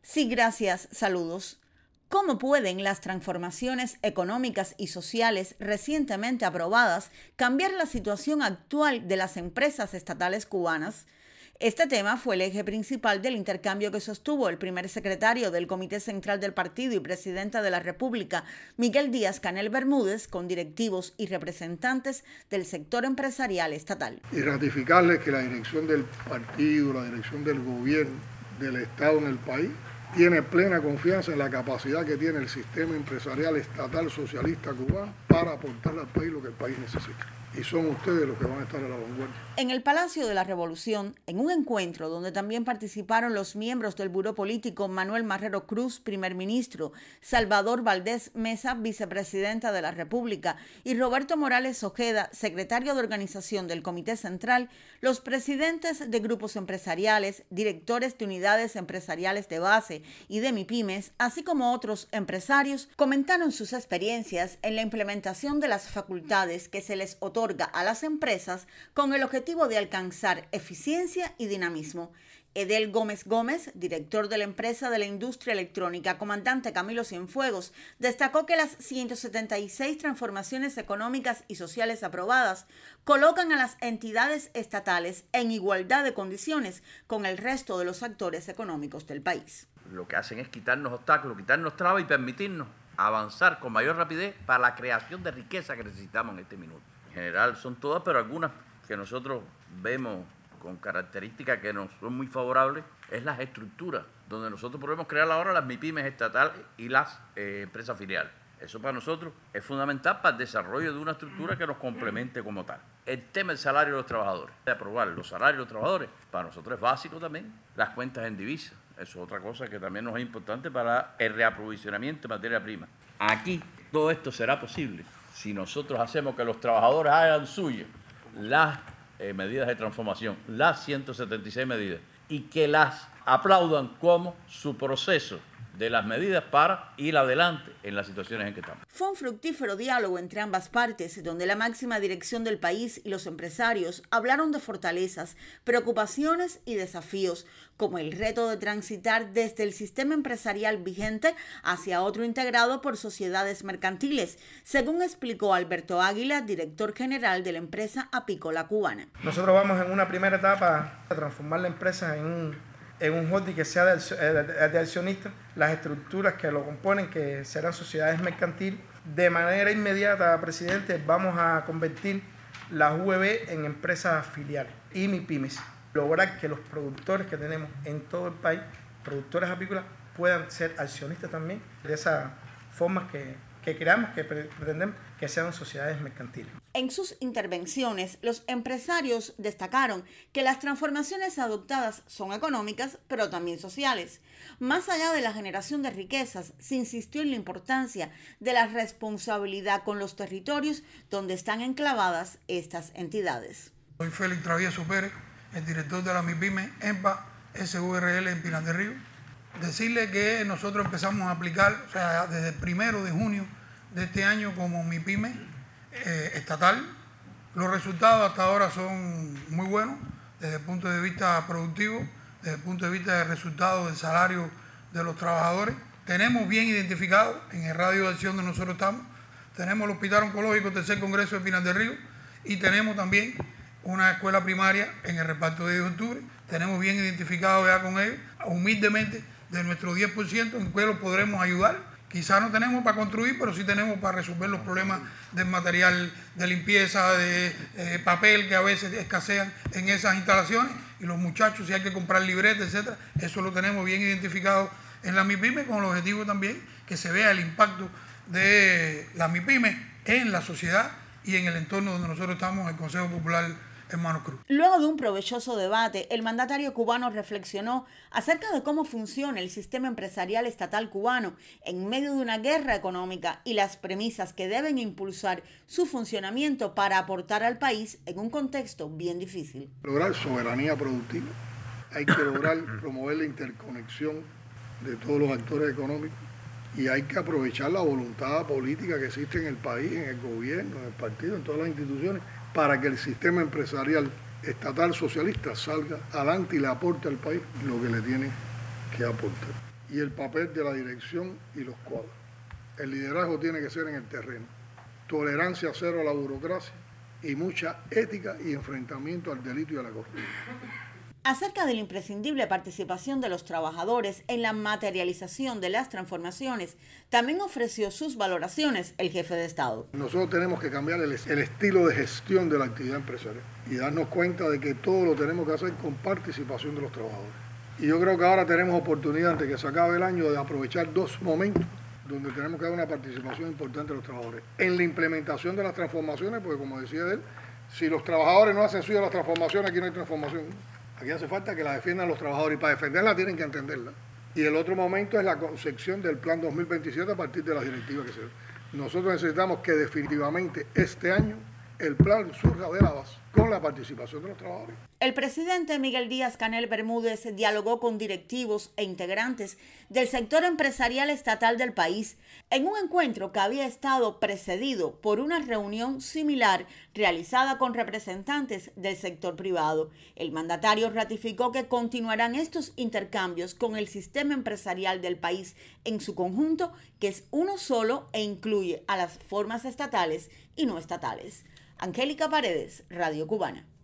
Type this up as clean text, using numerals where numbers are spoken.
Sí, gracias. Saludos. ¿Cómo pueden las transformaciones económicas y sociales recientemente aprobadas cambiar la situación actual de las empresas estatales cubanas? Este tema fue el eje principal del intercambio que sostuvo el primer secretario del Comité Central del Partido y presidenta de la República, Miguel Díaz-Canel Bermúdez, con directivos y representantes del sector empresarial estatal. Y ratificarles que la dirección del partido, la dirección del gobierno, del Estado en el país, tiene plena confianza en la capacidad que tiene el sistema empresarial estatal socialista cubano para aportar al país lo que el país necesita. Y son ustedes los que van a estar a la vanguardia. En el Palacio de la Revolución, en un encuentro donde también participaron los miembros del Buró Político Manuel Marrero Cruz, primer ministro, Salvador Valdés Mesa, vicepresidenta de la República, y Roberto Morales Ojeda, secretario de organización del Comité Central, los presidentes de grupos empresariales, directores de unidades empresariales de base y de MIPYMES, así como otros empresarios, comentaron sus experiencias en la implementación de las facultades que se les otorga a las empresas con el objetivo de alcanzar eficiencia y dinamismo. Edel Gómez Gómez, director de la empresa de la industria electrónica, comandante Camilo Cienfuegos, destacó que las 176 transformaciones económicas y sociales aprobadas colocan a las entidades estatales en igualdad de condiciones con el resto de los actores económicos del país. Lo que hacen es quitarnos obstáculos, quitarnos trabas y permitirnos avanzar con mayor rapidez para la creación de riqueza que necesitamos en este minuto. En general son todas, pero algunas que nosotros vemos con características que nos son muy favorables, es las estructuras, donde nosotros podemos crear ahora las MIPYMES estatales y las empresas filiales. Eso para nosotros es fundamental para el desarrollo de una estructura que nos complemente como tal. El tema del salario de los trabajadores, de aprobar los salarios de los trabajadores, para nosotros es básico también. Las cuentas en divisas, eso es otra cosa que también nos es importante para el reaprovisionamiento de materia prima. Aquí todo esto será posible si nosotros hacemos que los trabajadores hagan suyas las medidas de transformación, las 176 medidas, y que las aplaudan como su proceso de las medidas para ir adelante en las situaciones en que estamos. Fue un fructífero diálogo entre ambas partes, donde la máxima dirección del país y los empresarios hablaron de fortalezas, preocupaciones y desafíos, como el reto de transitar desde el sistema empresarial vigente hacia otro integrado por sociedades mercantiles, según explicó Alberto Águila, director general de la empresa apícola cubana. Nosotros vamos en una primera etapa a transformar la empresa en un holding que sea de accionistas, las estructuras que lo componen, que serán sociedades mercantiles. De manera inmediata, presidente, vamos a convertir las UEB en empresas filiales y MIPYMES. Lograr que los productores que tenemos en todo el país, productores apícolas, puedan ser accionistas también de esas formas que creamos, que pretendemos que sean sociedades mercantiles. En sus intervenciones, los empresarios destacaron que las transformaciones adoptadas son económicas, pero también sociales. Más allá de la generación de riquezas, se insistió en la importancia de la responsabilidad con los territorios donde están enclavadas estas entidades. Soy Félix Travieso Pérez, el director de la MIPYME EMPA SURL en Pinar del Río. Decirle que nosotros empezamos a aplicar, o sea, desde el 1 de junio de este año como MIPYME estatal. Los resultados hasta ahora son muy buenos desde el punto de vista productivo, desde el punto de vista del resultado del salario de los trabajadores. Tenemos bien identificado en el radio de acción donde nosotros estamos, tenemos el Hospital Oncológico Tercer Congreso de Pinar del Río y tenemos también una escuela primaria en el reparto de 10 de octubre. Tenemos bien identificado ya con ellos, humildemente, de nuestro 10% en que los podremos ayudar. Quizás no tenemos para construir, pero sí tenemos para resolver los problemas del material de limpieza, de papel que a veces escasean en esas instalaciones. Y los muchachos, si hay que comprar libretas, etcétera, eso lo tenemos bien identificado en la MIPYME, con el objetivo también que se vea el impacto de la MIPYME en la sociedad y en el entorno donde nosotros estamos, el Consejo Popular Hermano Cruz. Luego de un provechoso debate, el mandatario cubano reflexionó acerca de cómo funciona el sistema empresarial estatal cubano en medio de una guerra económica y las premisas que deben impulsar su funcionamiento para aportar al país en un contexto bien difícil. Lograr soberanía productiva, hay que lograr promover la interconexión de todos los actores económicos y hay que aprovechar la voluntad política que existe en el país, en el gobierno, en el partido, en todas las instituciones, para que el sistema empresarial estatal socialista salga adelante y le aporte al país lo que le tiene que aportar. y el papel de la dirección y los cuadros. El liderazgo tiene que ser en el terreno. Tolerancia cero a la burocracia y mucha ética y enfrentamiento al delito y a la corrupción. Acerca de la imprescindible participación de los trabajadores en la materialización de las transformaciones, también ofreció sus valoraciones el jefe de Estado. Nosotros tenemos que cambiar el estilo de gestión de la actividad empresarial y darnos cuenta de que todo lo tenemos que hacer con participación de los trabajadores. Y yo creo que ahora tenemos oportunidad, antes que se acabe el año, de aprovechar dos momentos donde tenemos que dar una participación importante de los trabajadores. En la implementación de las transformaciones, porque como decía él, si los trabajadores no hacen suya las transformaciones, aquí no hay transformación. Aquí hace falta que la defiendan los trabajadores y para defenderla tienen que entenderla. Y el otro momento es la concepción del plan 2027 a partir de las directivas que se den. Nosotros necesitamos que definitivamente este año el plan surja de la base con la participación de los trabajadores. El presidente Miguel Díaz-Canel Bermúdez dialogó con directivos e integrantes del sector empresarial estatal del país en un encuentro que había estado precedido por una reunión similar realizada con representantes del sector privado. El mandatario ratificó que continuarán estos intercambios con el sistema empresarial del país en su conjunto, que es uno solo e incluye a las formas estatales y no estatales. Angélica Paredes, Radio Cubana.